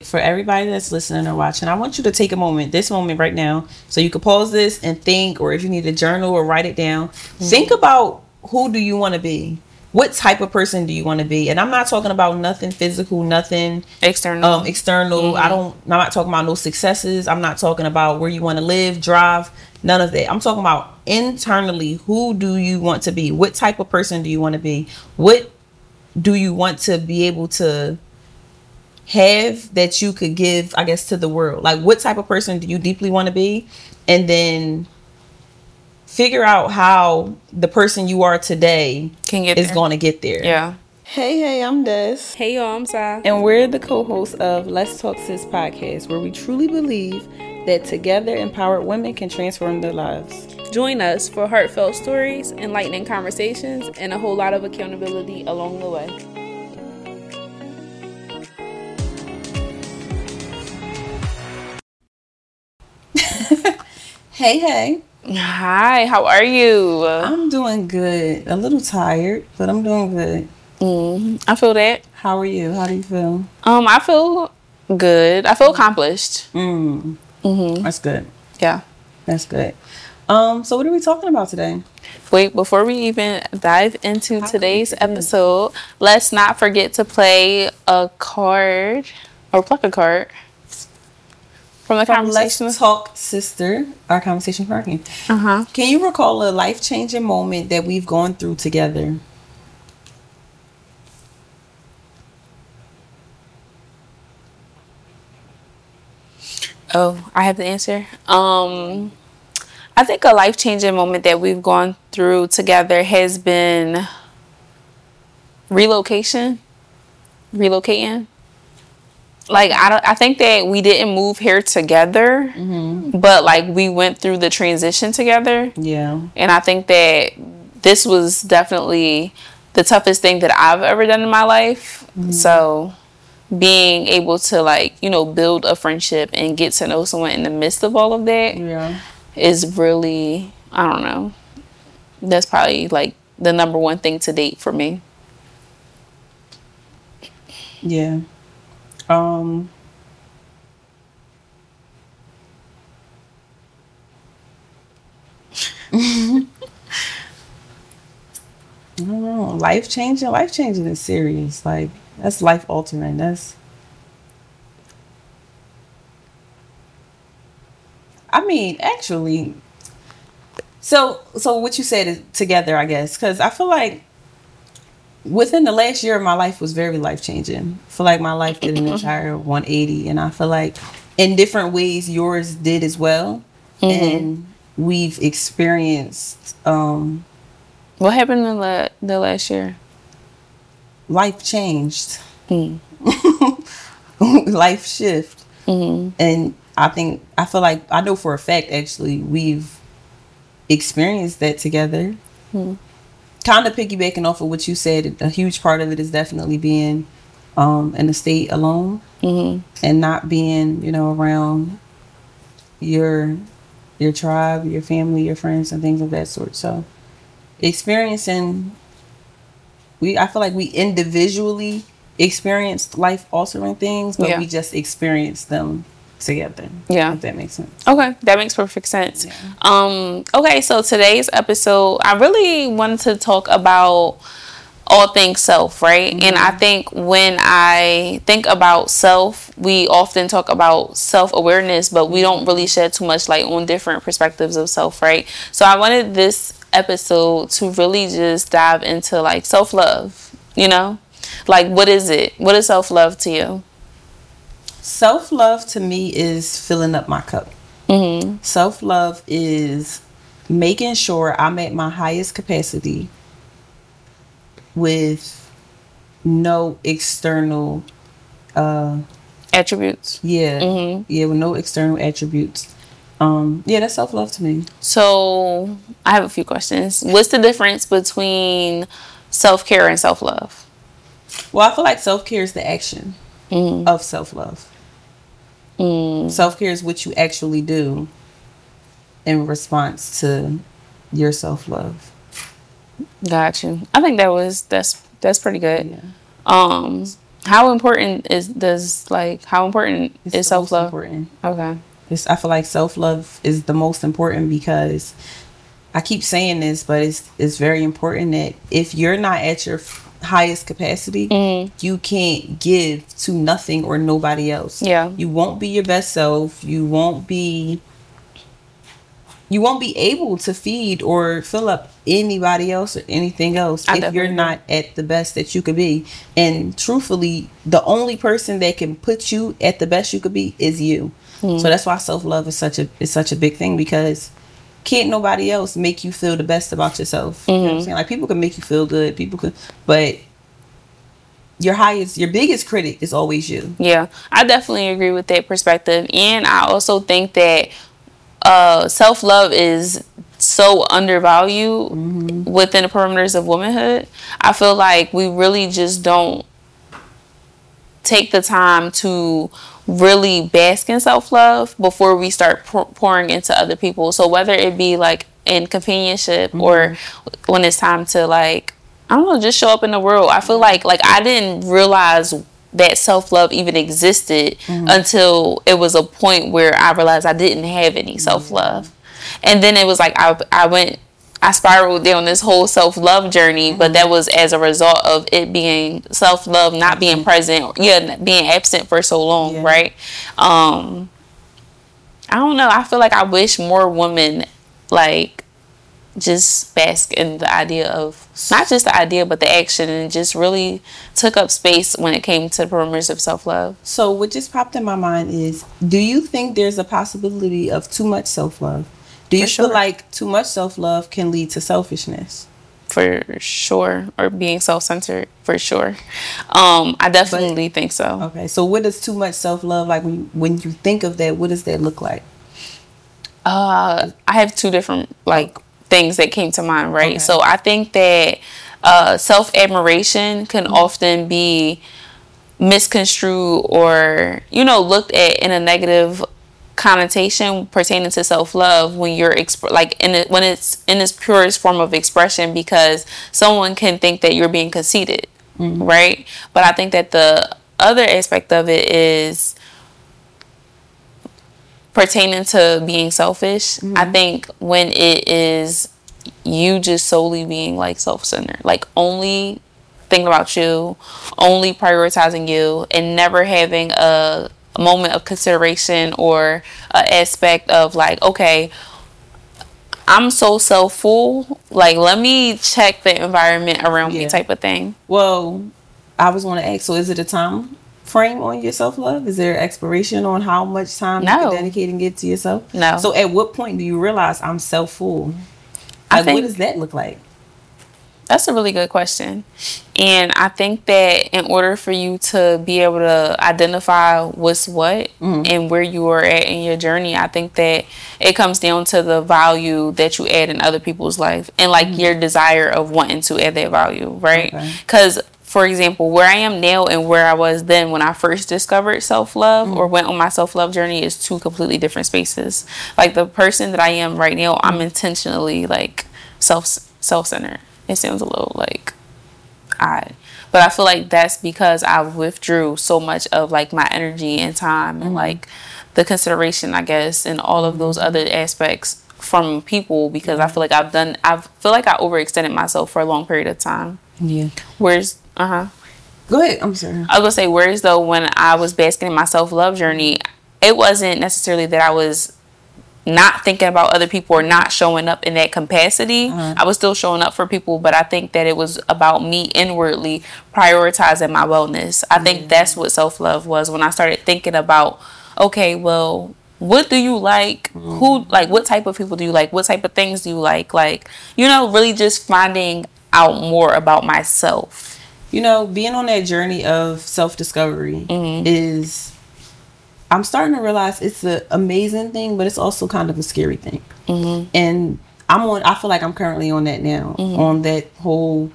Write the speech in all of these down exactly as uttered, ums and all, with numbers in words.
for everybody that's listening or watching, I want you to take a moment, this moment right now, so you can pause this and think, or if you need a journal or write it down, mm-hmm. think about who do you want to be? What type of person do you want to be? And I'm not talking about nothing physical, nothing external. Um, external. Mm-hmm. I don't. I'm not talking about no successes. I'm not talking about where you want to live, drive. None of that. I'm talking about internally. Who do you want to be? What type of person do you want to be? What do you want to be able to have that you could give, I guess, to the world? Like, what type of person do you deeply want to be? And then figure out how the person you are today Can get is there. going to get there. Yeah. Hey, hey, I'm Des. Hey, y'all, I'm Sai. And we're the co-hosts of Let's Talk Sis podcast, where we truly believe that together empowered women can transform their lives. Join us for heartfelt stories, enlightening conversations, and a whole lot of accountability along the way. Hey, hey. Hi, how are you? I'm doing good. A little tired, but I'm doing good. Mm, I feel that. How are you? How do you feel? Um, I feel good. I feel accomplished. Mm. Mm-hmm. That's good. Yeah. That's good. Um, so what are we talking about today? Wait, before we even dive into How today's episode, let's not forget to play a card or pluck a card. From the From conversation. Let's Talk Sister, our conversation parking. Uh-huh. Can you recall a life-changing moment that we've gone through together? Oh, I have the answer. Um, I think a life-changing moment that we've gone through together has been relocation. Relocating. Like, I don't, I think that we didn't move here together, mm-hmm. but like we went through the transition together. Yeah. And I think that this was definitely the toughest thing that I've ever done in my life. Mm-hmm. So being able to, like, you know, build a friendship and get to know someone in the midst of all of that yeah. is really, I don't know. That's probably like the number one thing to date for me. Yeah. Um, I don't know. Life changing. Life changing is serious. Like, that's life altering. That's. I mean, actually. So, so what you said is together, I guess, because I feel like within the last year, my life was very life changing. I feel like my life did an entire one eighty, and I feel like in different ways yours did as well. Mm-hmm. And we've experienced. Um, what happened in the, the last year? Life changed. Mm. Life shift. Mm-hmm. And I think I feel like I know for a fact actually we've experienced that together. Mm. Kind of piggybacking off of what you said, a huge part of it is definitely being um, in the state alone, mm-hmm. and not being, you know, around your your tribe, your family, your friends, and things of that sort. So, experiencing, we I feel like we individually experienced life altering things, but yeah. we just experienced them together. Yeah, if that makes sense. Okay, that makes perfect sense. Yeah. Um okay, so today's episode, I really wanted to talk about all things self, right? Mm-hmm. And I think when I think about self, we often talk about self-awareness, but we don't really shed too much light on different perspectives of self, right? So I wanted this episode to really just dive into like self-love, you know? Like, what is it? What is self-love to you? Self-love to me is filling up my cup. Mm-hmm. Self-love is making sure I'm at my highest capacity with no external uh, attributes. Yeah. Mm-hmm. Yeah, with no external attributes. Um, yeah, that's self-love to me. So I have a few questions. What's the difference between self-care and self-love? Well, I feel like self-care is the action mm. of self-love. Mm. Self-care is what you actually do in response to your self-love. Got you. I think that was that's that's pretty good. Yeah. Um, How important is does like how important It's is the most self love? important. Okay. It's, I feel like self love is the most important because I keep saying this, but it's it's very important that if you're not at your f- highest capacity, Mm. you can't give to nothing or nobody else. Yeah. You won't be your best self. You won't be you won't be able to feed or fill up anybody else or anything else I if you're definitely not at the best that you could be. And truthfully, the only person that can put you at the best you could be is you. Mm. So that's why self-love is such a is such a big thing, because can't nobody else make you feel the best about yourself. You know what I'm Mhm. saying? Like, people can make you feel good, people could, but your highest, your biggest critic is always you. Yeah, I definitely agree with that perspective, and I also think that uh, self love is so undervalued Mm-hmm. within the perimeters of womanhood. I feel like we really just don't take the time to really bask in self love before we start pour- pouring into other people. So whether it be like in companionship Mm-hmm. or when it's time to like, I don't know, just show up in the world. I feel like like I didn't realize that self love even existed Mm-hmm. until it was a point where I realized I didn't have any self love, and then it was like I I went. I spiraled down this whole self-love journey, but that was as a result of it being self-love, not being present, yeah, being absent for so long, Yeah. right? Um, I don't know. I feel like I wish more women, like, just bask in the idea of, not just the idea, but the action, and just really took up space when it came to the perimeters of self-love. So what just popped in my mind is, do you think there's a possibility of too much self-love? Do you For sure. feel like too much self-love can lead to selfishness? For sure. Or being self-centered, for sure. Um, I definitely think so. Okay, so what does too much self-love, like, when, when you think of that, what does that look like? Uh, I have two different like things that came to mind, right? Okay. So I think that uh, self-admiration can often be misconstrued or, you know, looked at in a negative connotation pertaining to self-love when you're exp- like in it when it's in its purest form of expression, because someone can think that you're being conceited, right? But I think that the other aspect of it is pertaining to being selfish. I think when it is you just solely being like self-centered, like only thinking about you, only prioritizing you, and never having a, a moment of consideration or an aspect of like, okay, I'm so self-full, like let me check the environment around me Yeah. type of thing. Well, I was going to ask, so is it a time frame on your self-love? Is there an expiration on how much time you No. can dedicate and give to yourself? No. So at what point do you realize I'm self-full? I Like, think- what does that look like? That's a really good question. And I think that in order for you to be able to identify what's what and where you are at in your journey, I think that it comes down to the value that you add in other people's life and like your desire of wanting to add that value, right? Okay. Because, for example, where I am now and where I was then when I first discovered self-love or went on my self-love journey is two completely different spaces. Like the person that I am right now, I'm intentionally like self self-centered. It sounds a little like odd, but I feel like that's because I withdrew so much of like my energy and time and like the consideration, I guess, and all of those other aspects from people, because I feel like I've done I feel like I overextended myself for a long period of time. Yeah. Whereas uh-huh Go ahead. I'm sorry. I was gonna say, whereas though when I was basking in my self-love journey, it wasn't necessarily that I was not thinking about other people or not showing up in that capacity. Uh-huh. I was still showing up for people, but I think that it was about me inwardly prioritizing my wellness. I think that's what self-love was, when I started thinking about, okay, well, what do you like? Who, like, what type of people do you like? What type of things do you like? Like, you know, really just finding out more about myself. You know, being on that journey of self-discovery is, I'm starting to realize it's an amazing thing, but it's also kind of a scary thing. Mm-hmm. And I'm on, I feel like I'm currently on that now, Mm-hmm. on that whole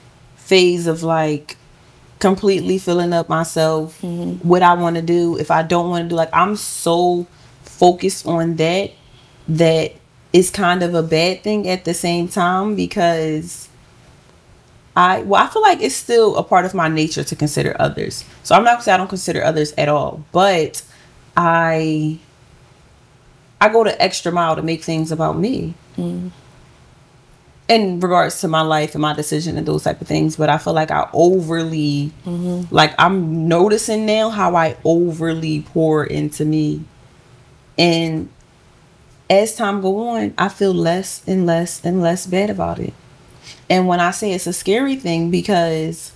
phase of like completely filling up myself, Mm-hmm. what I want to do, if I don't want to do, like I'm so focused on that, that it's kind of a bad thing at the same time, because I well, I feel like it's still a part of my nature to consider others. So I'm not gonna say I don't consider others at all, but I I go the extra mile to make things about me. Mm. In regards to my life and my decision and those type of things. But I feel like I overly mm-hmm. like I'm noticing now how I overly pour into me. And as time go on, I feel less and less and less bad about it. And when I say it's a scary thing, because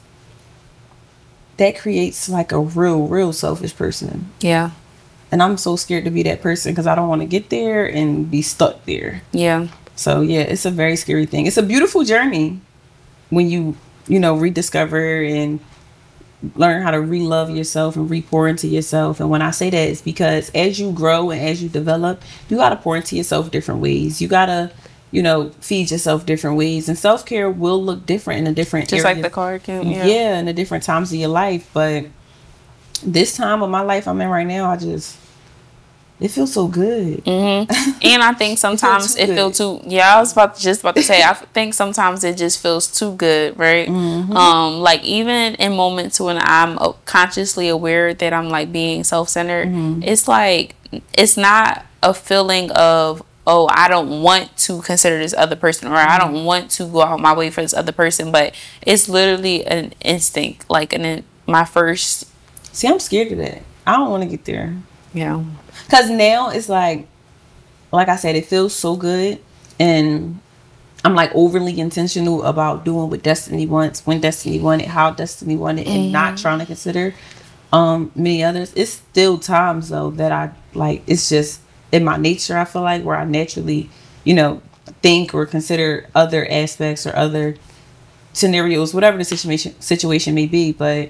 that creates like a real, real selfish person. Yeah. And I'm so scared to be that person because I don't want to get there and be stuck there. Yeah. So yeah, it's a very scary thing. It's a beautiful journey when you, you know, rediscover and learn how to re-love yourself and re-pour into yourself. And when I say that, it's because as you grow and as you develop, you got to pour into yourself different ways. You got to, you know, feed yourself different ways. And self-care will look different in a different Just area. like the card can, yeah. Yeah, in the different times of your life. But this time of my life I'm in right now, I just... it feels so good. Mm-hmm. And I think sometimes it feels too, too yeah, I was about to, just about to say, I think sometimes it just feels too good, right? Mm-hmm. Um, like even in moments when I'm consciously aware that I'm like being self-centered, mm-hmm. it's like, it's not a feeling of, oh, I don't want to consider this other person, or mm-hmm. I don't want to go out my way for this other person, but it's literally an instinct, like an, my first. See, I'm scared of that. I don't want to get there. Yeah. Because now it's like, like I said, it feels so good. And I'm like overly intentional about doing what Destiny wants, when Destiny wanted, how Destiny wanted, and mm-hmm. not trying to consider um, many others. It's still times, though, that I like, it's just in my nature, I feel like, where I naturally, you know, think or consider other aspects or other scenarios, whatever the situation situation may be. But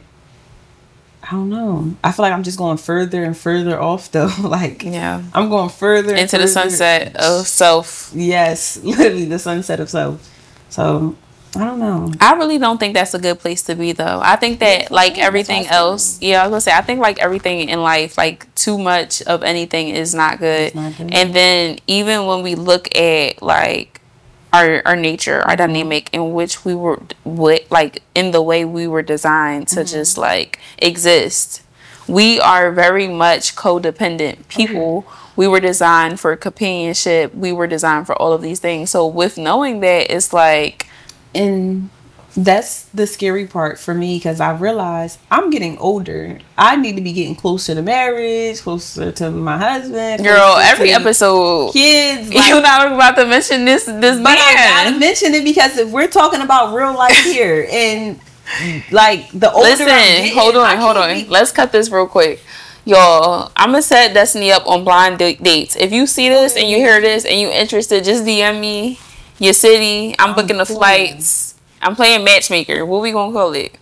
I don't know. I feel like I'm just going further and further off, though. Like, yeah, I'm going further into further. the sunset of self. Yes, literally the sunset of self. So I don't know. I really don't think that's a good place to be, though. I think that like everything else, yeah, I was gonna say, I think like everything in life, like too much of anything is not good. Not good. And then even when we look at like our our nature, our dynamic in which we were, what like in the way we were designed to mm-hmm. just like exist, we are very much codependent people. Okay. We were designed for companionship. We were designed for all of these things. So with knowing that, it's like, and that's the scary part for me, because I realize I'm getting older. I need to be getting closer to marriage, closer to my husband. Girl, every episode, kids. Like, you're not about to mention this. This but man. I gotta mention it because if we're talking about real life here, and like the older. Listen, getting, hold on, hold on. Be- Let's cut this real quick. Y'all, I'm gonna set Destiny up on blind d- dates. If you see this and you hear this and you interested, just D M me your city. I'm, I'm booking the cool. flights. I'm playing matchmaker. What we gonna call it?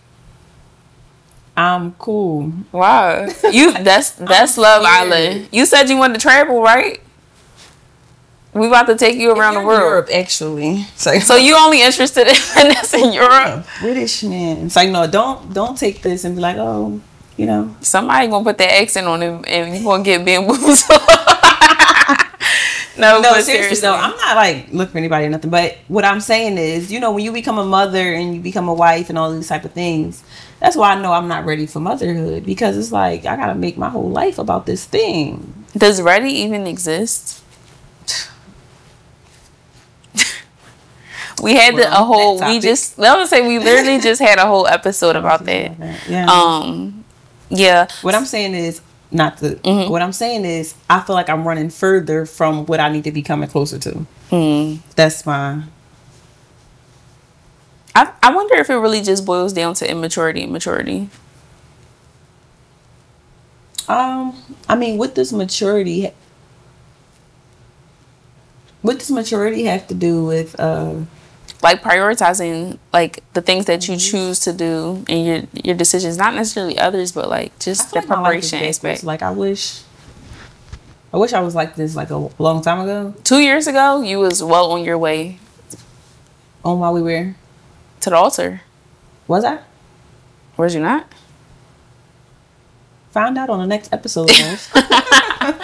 I'm cool. Wow. You that's that's Love Island. You said you wanted to travel, right? We about to take you around the world. Europe, actually. So, so you only interested in finesse in Europe? British man. It's like, no, don't don't take this and be like, oh, you know. Somebody gonna put that accent on him and you gonna get bamboozled. No, no, but seriously, seriously though, I'm not like looking for anybody or nothing. But what I'm saying is, you know, when you become a mother and you become a wife and all these type of things, that's why I know I'm not ready for motherhood, because it's like I gotta make my whole life about this thing. Does ready even exist? We had well, the, a whole. We just. I was say we literally just had a whole episode about that. About that. Yeah. Um. Yeah. What I'm saying is. Not the. Mm-hmm. What I'm saying is, I feel like I'm running further from what I need to be coming closer to. Mm. That's my. I I wonder if it really just boils down to immaturity and maturity. Um, I mean, what does maturity? What does maturity have to do with? Uh, like prioritizing like the things that you choose to do and your your decisions, not necessarily others, but like just the like preparation aspect. Like I wish I wish I was like this like a long time ago. Two years ago, you was well on your way. On my way where? To the altar. Was I? Was you not? Found out on the next episode.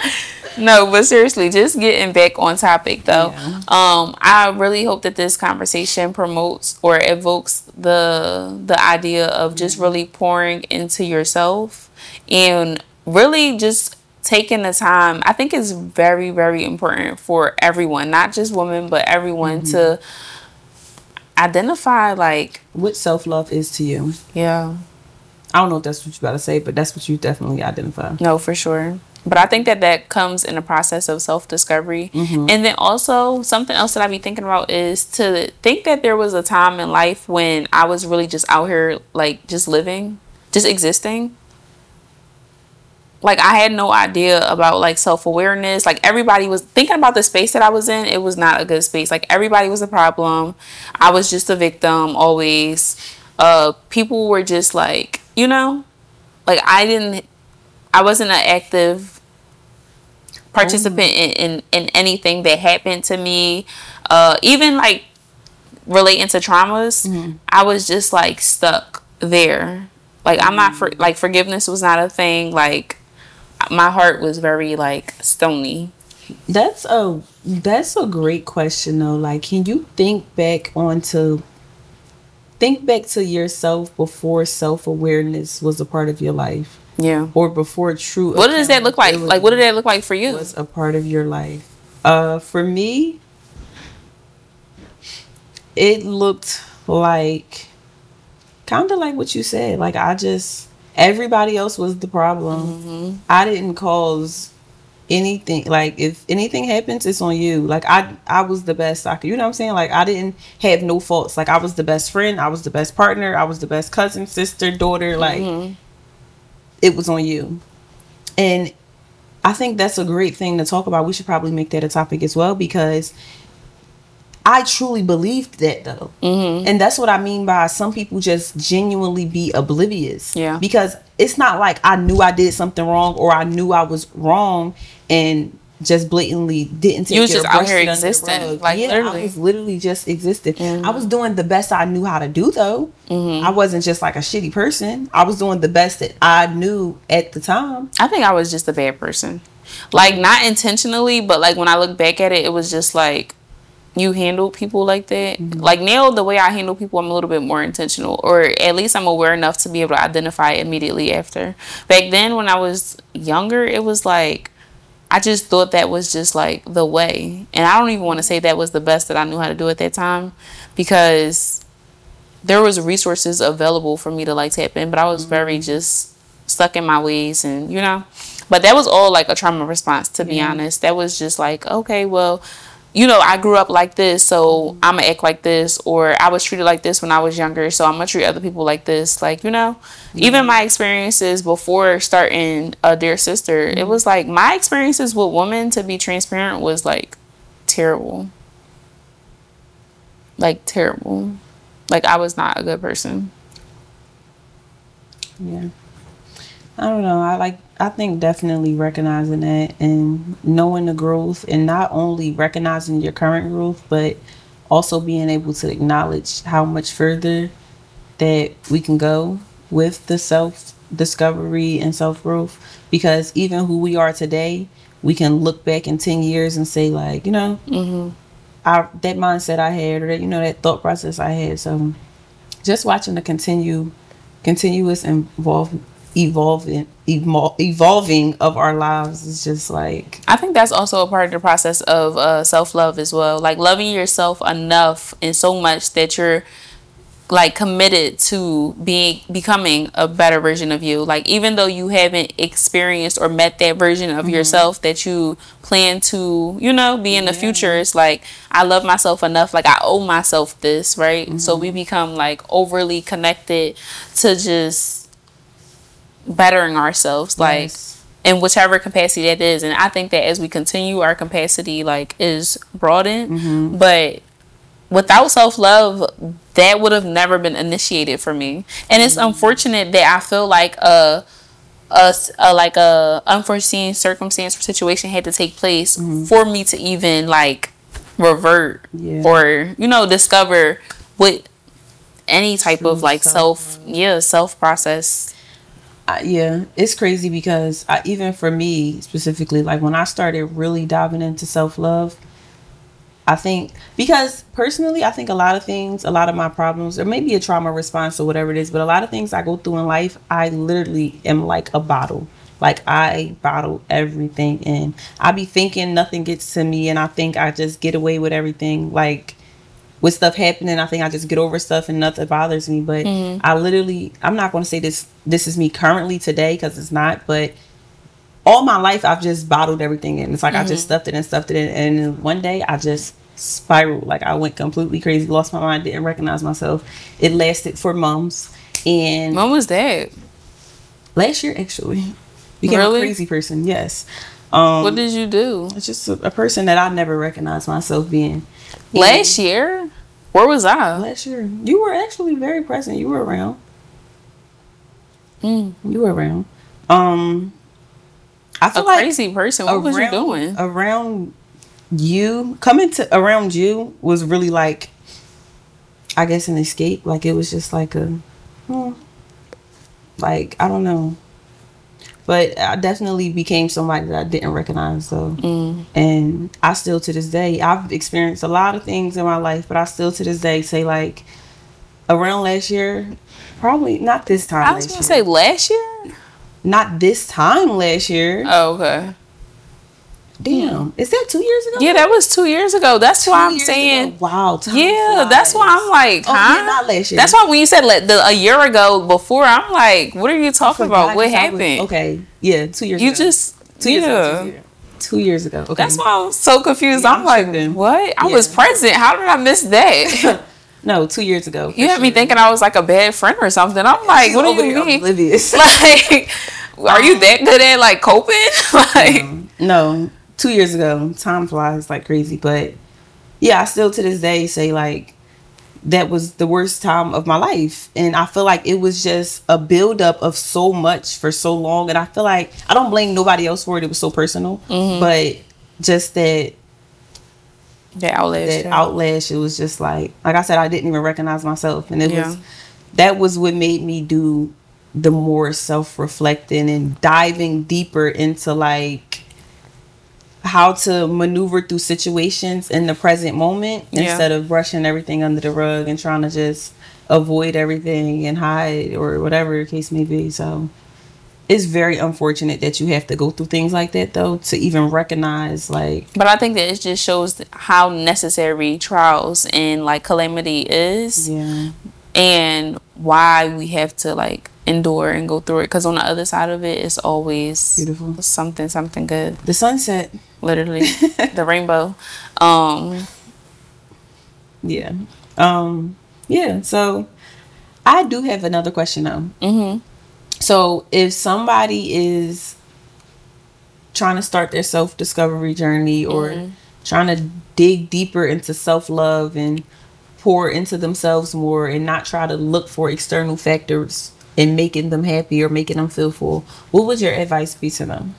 No, but seriously, just getting back on topic though. Yeah. Um, I really hope that this conversation promotes or evokes the the idea of just really pouring into yourself and really just taking the time. I think it's very, very important for everyone, not just women, but everyone mm-hmm. to identify like what self-love is to you. Yeah. I don't know if that's what you about to say, but that's what you definitely identify. No, for sure. But I think that that comes in a process of self-discovery. Mm-hmm. And then also something else that I be thinking about is to think that there was a time in life when I was really just out here, like just living, just existing. Like I had no idea about like self-awareness. Like everybody was thinking about the space that I was in. It was not a good space. Like everybody was a problem. I was just a victim always. Uh, people were just like, you know, like I didn't, I wasn't an active participant in, in, in anything that happened to me. Uh, even like relating to traumas, mm-hmm. I was just like stuck there. Like I'm not for like forgiveness was not a thing. Like my heart was very like stony. That's a that's a great question though. Like, can you think back onto think back to yourself before self-awareness was a part of your life? Yeah. Or before true. What does that look like? Like, what did that look like for you? Was a part of your life. Uh, for me, it looked like kind of like what you said. Like I just everybody else was the problem. Mm-hmm. I didn't cause anything. Like if anything happens, it's on you. Like I, I was the best I could. You know what I'm saying? Like I didn't have no faults. Like I was the best friend. I was the best partner. I was the best cousin, sister, daughter. Like. Mm-hmm. It was on you. And I think that's a great thing to talk about. We should probably make that a topic as well, because I truly believed that though. Mm-hmm. And that's what I mean by some people just genuinely be oblivious. Yeah. Because it's not like I knew I did something wrong or I knew I was wrong and just blatantly didn't take you was care just of out here existing. Like yeah, literally. I was literally just existing. Mm-hmm. I was doing the best I knew how to do though. Mm-hmm. I wasn't just like a shitty person. I was doing the best that I knew at the time. I think I was just a bad person. Like not intentionally, but like when I look back at it, it was just like you handle people like that. Mm-hmm. Like now the way I handle people, I'm a little bit more intentional, or at least I'm aware enough to be able to identify immediately after. Back then when I was younger, it was like I just thought that was just like the way. And I don't even want to say that was the best that I knew how to do at that time, because there was resources available for me to like tap in, but I was mm-hmm. very just stuck in my ways and, you know, but that was all like a trauma response, to be yeah. honest. That was just like, okay, well, you know, I grew up like this, so I'm going to act like this, or I was treated like this when I was younger, so I'm going to treat other people like this. Like, you know, yeah. even my experiences before starting uh, Dear Sister, mm-hmm. it was like my experiences with women, to be transparent, was like terrible. Like terrible. Like I was not a good person. Yeah. I don't know. I like, I think definitely recognizing that and knowing the growth, and not only recognizing your current growth, but also being able to acknowledge how much further that we can go with the self discovery and self growth. Because even who we are today, we can look back in ten years and say like, you know, mm-hmm. I, that mindset I had, or that, you know, that thought process I had. So just watching the continue, continuous involve, evolving, evol, evolving of our lives is just like. I think that's also a part of the process of uh, self-love as well. Like loving yourself enough and so much that you're like committed to being becoming a better version of you. Like even though you haven't experienced or met that version of mm-hmm. yourself that you plan to, you know, be in the yeah. future, it's like I love myself enough, like I owe myself this, right? Mm-hmm. So we become like overly connected to just bettering ourselves, like yes. in whichever capacity that is. And I think that as we continue, our capacity like is broadened, mm-hmm. but without self-love, that would have never been initiated for me. And it's mm-hmm. unfortunate that I feel like a, a, a like a unforeseen circumstance or situation had to take place mm-hmm. for me to even like revert yeah. or, you know, discover what any type True of like self, self yeah, self process. I, yeah, it's crazy because I, even for me specifically, like when I started really diving into self love, I think because personally, I think a lot of things, a lot of my problems, or maybe a trauma response or whatever it is, but a lot of things I go through in life, I literally am like a bottle. Like I bottle everything in. I be thinking nothing gets to me, and I think I just get away with everything. Like with stuff happening, I think I just get over stuff and nothing bothers me. But mm-hmm. I literally, I'm not going to say this. This is me currently today because it's not. But all my life, I've just bottled everything in. It's like mm-hmm. I just stuffed it and stuffed it in, and one day I just spiraled. Like I went completely crazy, lost my mind, didn't recognize myself. It lasted for months. And when was that? Last year, actually. Became really? a crazy person. Yes. Um, what did you do? It's just a, a person that I never recognized myself being. Last and year? Where was I? Last year. You were actually very present. You were around. Mm. You were around. Um, I feel a like crazy person. What around, was you doing? Around you, coming to around you was really like, I guess, an escape. Like it was just like a, hmm, like I don't know. But I definitely became somebody that I didn't recognize, though. Mm. And I still, to this day, I've experienced a lot of things in my life, but I still, to this day, say, like, around last year, probably not this time I was going to say last year? Not this time last year. Oh, okay. Damn. Mm. Is that two years ago? Yeah, that was two years ago. That's two why I'm saying. Ago. Wow. Time yeah, flies. That's why I'm like, huh? Oh, yeah, not last year. That's why when you said like, the, a year ago before, I'm like, what are you talking about? What happened? Was, okay. Yeah, two years you ago. You just. Two years yeah. ago. Two years ago. Okay. That's why I'm so confused. Yeah, I'm, I'm like, tripping. What? I yeah. was present. How did I miss that? No, two years ago. You had sure. me thinking I was like a bad friend or something. I'm like, She's what do you mean? Oblivious. Like, are you that good at like coping? Like, um, no. Two years ago, time flies like crazy, but yeah, I still to this day say like that was the worst time of my life, and I feel like it was just a buildup of so much for so long, and I feel like I don't blame nobody else for it. It was so personal, mm-hmm. but just that that outlash, that yeah. outlash. It was just like like I said, I didn't even recognize myself, and it yeah. was that was what made me do the more self-reflecting and diving deeper into like how to maneuver through situations in the present moment yeah. instead of brushing everything under the rug and trying to just avoid everything and hide or whatever the case may be. So it's very unfortunate that you have to go through things like that, though, to even recognize like. But I think that it just shows how necessary trials and like calamity is, yeah, and why we have to like endure and go through it, because on the other side of it is always beautiful, something something good. The sunset, literally, the rainbow. Um, yeah, um, yeah. So I do have another question though. Mm-hmm. So if somebody is trying to start their self-discovery journey or mm-hmm. trying to dig deeper into self-love and pour into themselves more and not try to look for external factors and making them happy or making them feel full, what would your advice be to them?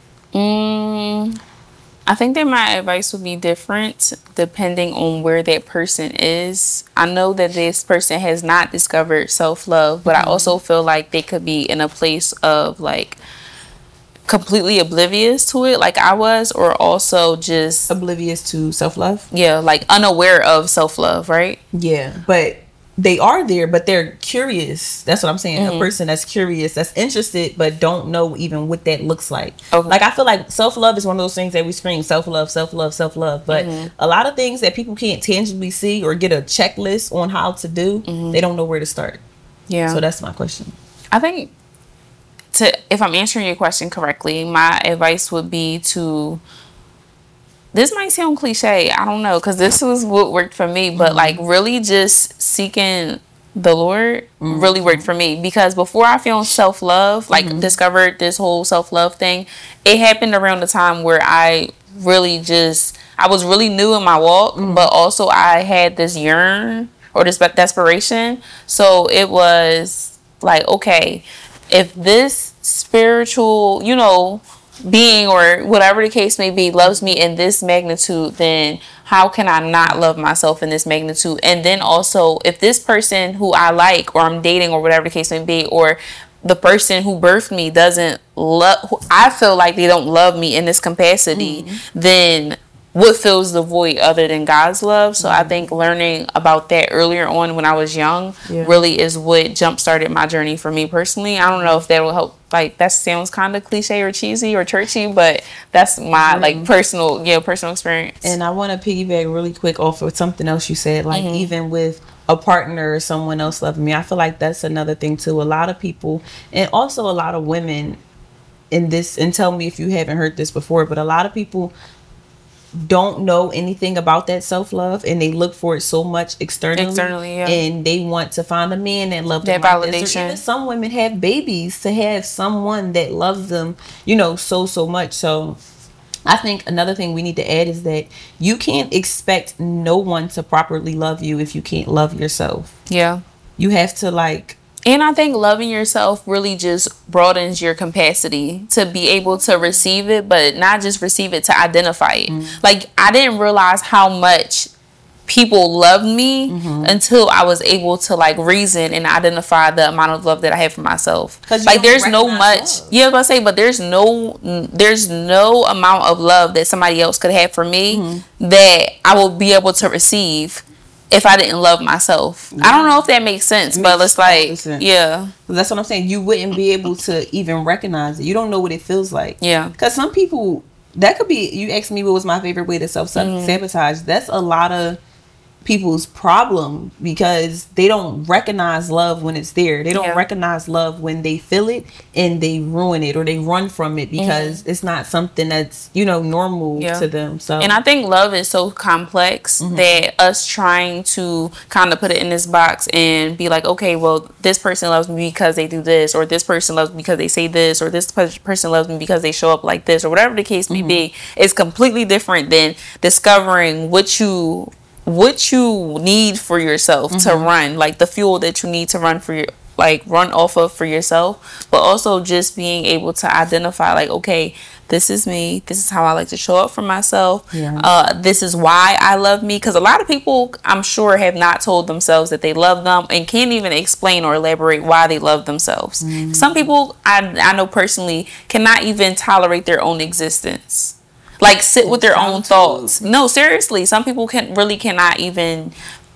Mm, I think that my advice would be different depending on where that person is. I know that this person has not discovered self-love, but mm-hmm. I also feel like they could be in a place of like completely oblivious to it like I was, or also just oblivious to self-love. Yeah, like unaware of self-love, right? Yeah, but they are there, but they're curious. That's what I'm saying. Mm-hmm. A person that's curious, that's interested, but don't know even what that looks like. Okay. Like I feel like self-love is one of those things that we scream self-love, self-love, self-love. But mm-hmm. a lot of things that people can't tangibly see or get a checklist on how to do, mm-hmm. they don't know where to start. Yeah. So that's my question. I think to if I'm answering your question correctly, my advice would be to. This might sound cliche, I don't know, because this was what worked for me, but mm-hmm. like really just seeking the Lord mm-hmm. really worked for me, because before I found self-love, like mm-hmm. discovered this whole self-love thing, it happened around the time where I really just, I was really new in my walk, mm-hmm. but also I had this yearn or this desperation. So it was like, okay, if this spiritual, you know, being or whatever the case may be loves me in this magnitude, then how can I not love myself in this magnitude? And then also, if this person who I like or I'm dating or whatever the case may be, or the person who birthed me doesn't love, I feel like they don't love me in this capacity, mm-hmm. then what fills the void other than God's love? So mm-hmm. I think learning about that earlier on when I was young yeah. really is what jump started my journey for me personally. I don't know if that will help. Like, that sounds kind of cliche or cheesy or churchy, but that's my mm-hmm. like personal, yeah, personal experience. And I want to piggyback really quick off of something else you said, like mm-hmm. even with a partner or someone else loving me. I feel like that's another thing too. A lot of people, and also a lot of women in this, and tell me if you haven't heard this before, but a lot of people don't know anything about that self-love, and they look for it so much externally, externally yeah. and they want to find a man that loves that them. Validation. Or even some women have babies to have someone that loves them, you know, so so much. So I think another thing we need to add is that you can't expect no one to properly love you if you can't love yourself. Yeah, you have to like. And I think loving yourself really just broadens your capacity to be able to receive it, but not just receive it, to identify it. Mm-hmm. Like, I didn't realize how much people loved me mm-hmm. until I was able to like reason and identify the amount of love that I have for myself. Like, there's no much, love. yeah, I was gonna say, but there's no, there's no amount of love that somebody else could have for me mm-hmm. that I will be able to receive if I didn't love myself. Yeah. I don't know if that makes sense, it but makes it's like, sense. yeah. That's what I'm saying. You wouldn't be able to even recognize it. You don't know what it feels like. Yeah. Because some people, that could be, you asked me what was my favorite way to self-sabotage. Mm-hmm. That's a lot of people's problem, because they don't recognize love when it's there. They don't yeah. recognize love when they feel it, and they ruin it or they run from it because mm-hmm. it's not something that's, you know, normal yeah. to them. So, and I think love is so complex mm-hmm. that us trying to kind of put it in this box and be like, okay, well, this person loves me because they do this, or this person loves me because they say this, or this person loves me because they show up like this, or whatever the case may mm-hmm. be, is completely different than discovering what you what you need for yourself mm-hmm. to run, like the fuel that you need to run for your, like run off of for yourself, but also just being able to identify, like, okay, this is me, this is how I like to show up for myself, yeah. uh, this is why I love me, because a lot of people, I'm sure, have not told themselves that they love them and can't even explain or elaborate why they love themselves. Mm-hmm. Some people, I, I know personally, cannot even tolerate their own existence. Like, sit with their own thoughts. No, seriously, some people can really cannot even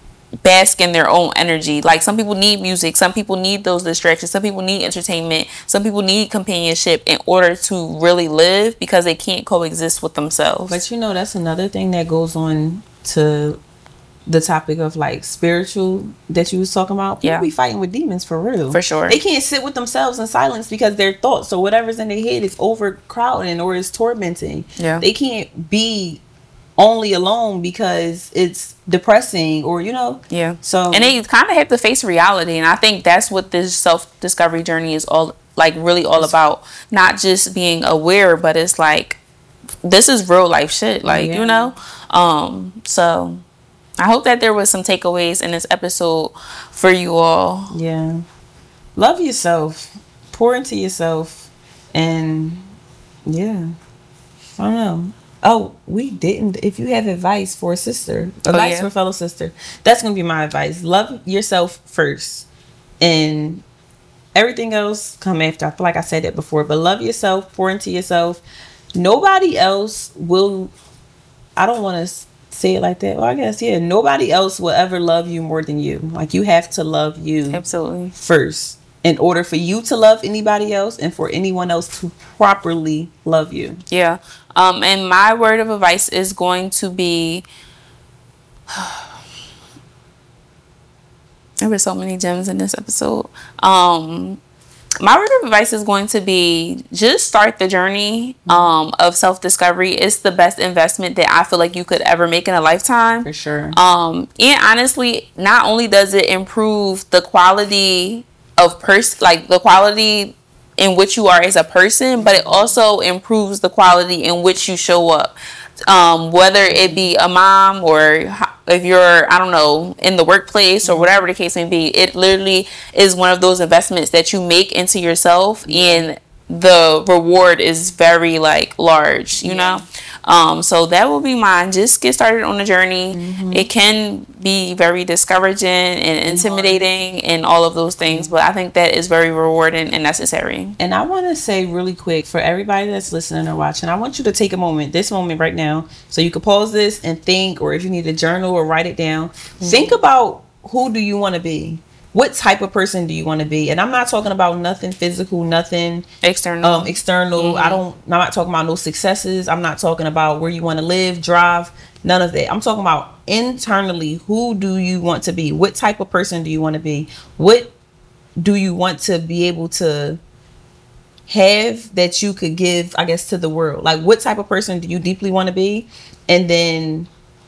bask in their own energy. Like, some people need music, some people need those distractions, some people need entertainment, some people need companionship in order to really live, because they can't coexist with themselves. But you know, that's another thing that goes on to the topic of like spiritual that you was talking about. People yeah. be fighting with demons for real. For sure. They can't sit with themselves in silence because their thoughts or whatever's in their head is overcrowding or is tormenting. Yeah. They can't be only alone because it's depressing, or, you know. Yeah. So, and they kind of have to face reality, and I think that's what this self-discovery journey is all like really all about. Not just being aware, but it's like, this is real life shit, like, yeah. you know. Um so I hope that there was some takeaways in this episode for you all. Yeah. Love yourself. Pour into yourself. And yeah. I don't know. Oh, we didn't. If you have advice for a sister, advice oh, yeah. for a fellow sister, that's going to be my advice. Love yourself first. And everything else come after. I feel like I said that before. But love yourself. Pour into yourself. Nobody else will. I don't want to say it like that. Well, I guess, yeah. Nobody else will ever love you more than you. Like, you have to love you. Absolutely. First. In order for you to love anybody else and for anyone else to properly love you. Yeah. Um, and my word of advice is going to be... there were so many gems in this episode. Um... My word of advice is going to be, just start the journey um, of self-discovery. It's the best investment that I feel like you could ever make in a lifetime. For sure. Um, and honestly, not only does it improve the quality of person, like the quality in which you are as a person, but it also improves the quality in which you show up. Um, whether it be a mom, or if you're, I don't know, in the workplace, or whatever the case may be, it literally is one of those investments that you make into yourself, and the reward is very like large, you yeah. know. Um, so that will be mine. Just get started on the journey. Mm-hmm. It can be very discouraging and intimidating and all of those things, but I think that is very rewarding and necessary. And I want to say really quick for everybody that's listening or watching, I want you to take a moment, this moment right now, so you can pause this and think, or if you need a journal or write it down, mm-hmm. think about who do you want to be? What type of person do you want to be? And I'm not talking about nothing physical, nothing external. Um, external. Mm-hmm. I don't. I'm not talking about no successes. I'm not talking about where you want to live, drive. None of that. I'm talking about internally. Who do you want to be? What type of person do you want to be? What do you want to be able to have that you could give, I guess, to the world? Like, what type of person do you deeply want to be? And then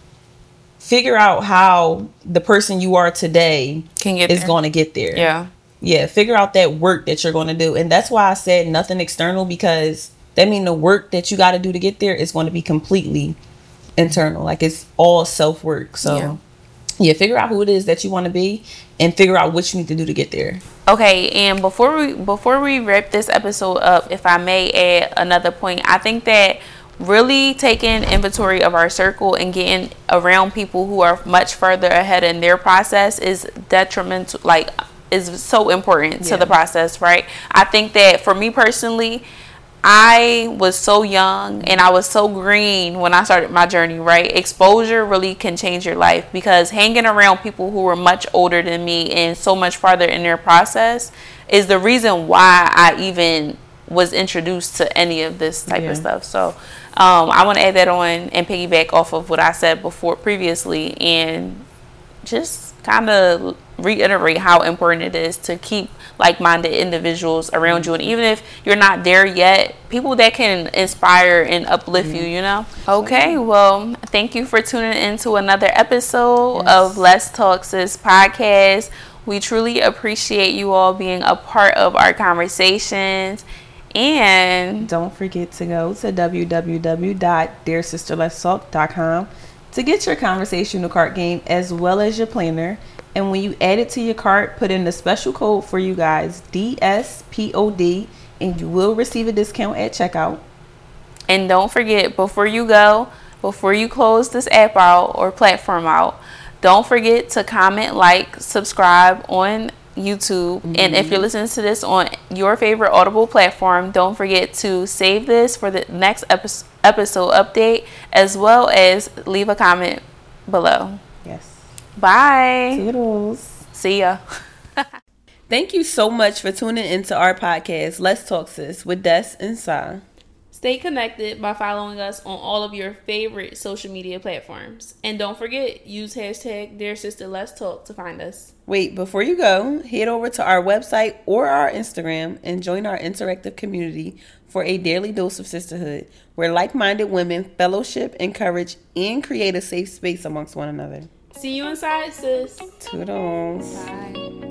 figure out how the person you are today Can get is going to get there. Yeah. Yeah. Figure out that work that you're going to do. And that's why I said nothing external, because that means the work that you got to do to get there is going to be completely internal. Like, it's all self work. So yeah. yeah, figure out who it is that you want to be and figure out what you need to do to get there. Okay, and before we before we wrap this episode up, if I may add another point, I think that really taking inventory of our circle and getting around people who are much further ahead in their process is detrimental, like is so important yeah. to the process, right? I think that for me personally, I was so young and I was so green when I started my journey, right? Exposure really can change your life, because hanging around people who were much older than me and so much farther in their process is the reason why I even was introduced to any of this type yeah. of stuff. So um, I want to add that on and piggyback off of what I said before previously, and just kind of reiterate how important it is to keep like-minded individuals around you. And even if you're not there yet, people that can inspire and uplift mm-hmm. you, you know? Okay, well, thank you for tuning into another episode yes. of Let's Talk Sis podcast. We truly appreciate you all being a part of our conversations. And don't forget to go to w w w dot dear sister let's talk dot com to get your conversational card game as well as your planner. And when you add it to your cart, put in the special code for you guys, D S P O D, and you will receive a discount at checkout. And don't forget, before you go, before you close this app out or platform out, don't forget to comment, like, subscribe on YouTube. Mm-hmm. And if you're listening to this on your favorite Audible platform, don't forget to save this for the next epi- episode update, as well as leave a comment below. Yes. Bye. Toodles. See ya. Thank you so much for tuning into our podcast, Let's Talk Sis, with Des and Sa. Stay connected by following us on all of your favorite social media platforms. And don't forget, use hashtag Dear Sister Let's Talk to find us. Wait, before you go, head over to our website or our Instagram and join our interactive community for a daily dose of sisterhood, where like-minded women fellowship, encourage, and create a safe space amongst one another. See you inside, sis. Toodles. Bye.